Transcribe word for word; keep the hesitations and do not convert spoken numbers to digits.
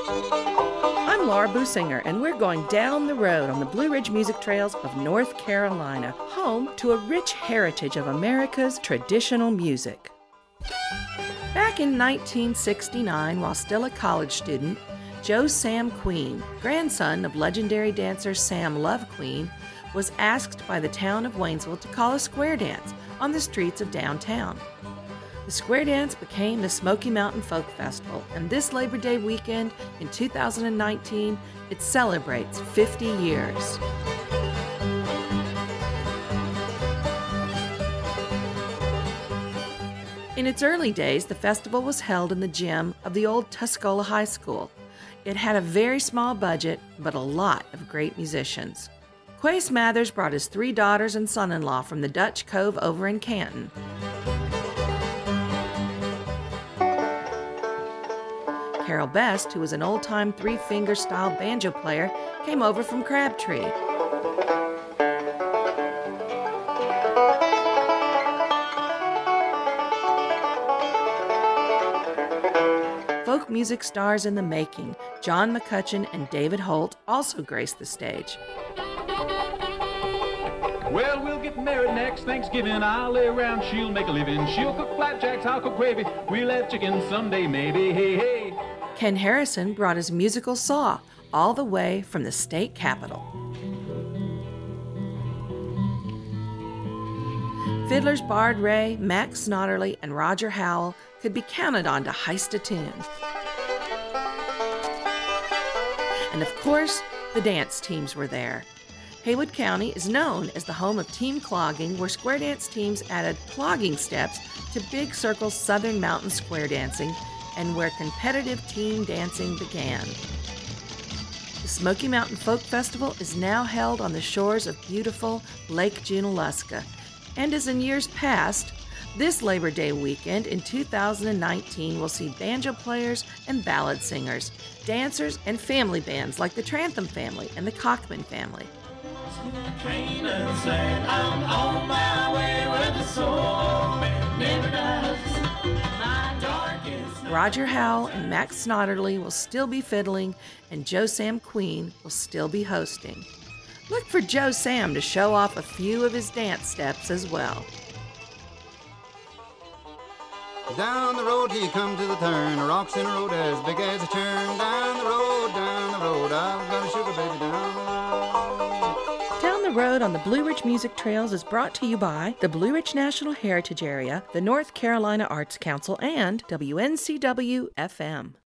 I'm Laura Businger, and we're going down the road on the Blue Ridge Music Trails of North Carolina, home to a rich heritage of America's traditional music. Back in nineteen sixty-nine, while still a college student, Joe Sam Queen, grandson of legendary dancer Sam Love Queen, was asked by the town of Waynesville to call a square dance on the streets of downtown. The square dance became the Smoky Mountain Folk Festival, and this Labor Day weekend in two thousand nineteen, it celebrates fifty years. In its early days, the festival was held in the gym of the old Tuscola High School. It had a very small budget, but a lot of great musicians. Quace Mathers brought his three daughters and son-in-law from the Dutch Cove over in Canton. Carol Best, who was an old-time three-finger-style banjo player, came over from Crabtree. Folk music stars in the making, John McCutcheon and David Holt, also graced the stage. Well, we'll get married next Thanksgiving. I'll lay around, she'll make a living. She'll cook flapjacks, I'll cook gravy. We'll have chicken someday, maybe, hey, hey. Ken Harrison brought his musical saw all the way from the state capitol. Fiddlers Bard Ray, Max Snodderly, and Roger Howell could be counted on to heist a tune. And of course, the dance teams were there. Haywood County is known as the home of team clogging, where square dance teams added clogging steps to Big Circle's Southern Mountain Square Dancing, and where competitive team dancing began. The Smoky Mountain Folk Festival is now held on the shores of beautiful Lake Junaluska, and as in years past, this Labor Day weekend in two thousand nineteen will see banjo players and ballad singers, dancers, and family bands like the Trantham family and the Cockman family. I'm on my way where the soul never does. Roger Howell and Max Snodderly will still be fiddling, and Joe Sam Queen will still be hosting. Look for Joe Sam to show off a few of his dance steps as well. Down the road till you come to the turn, a rocks in a road as big as a churn. Down the road, down the road, I've got a sugar baby down the road. Down the Road on the Blue Ridge Music Trails is brought to you by the Blue Ridge National Heritage Area, the North Carolina Arts Council, and W N C W F M.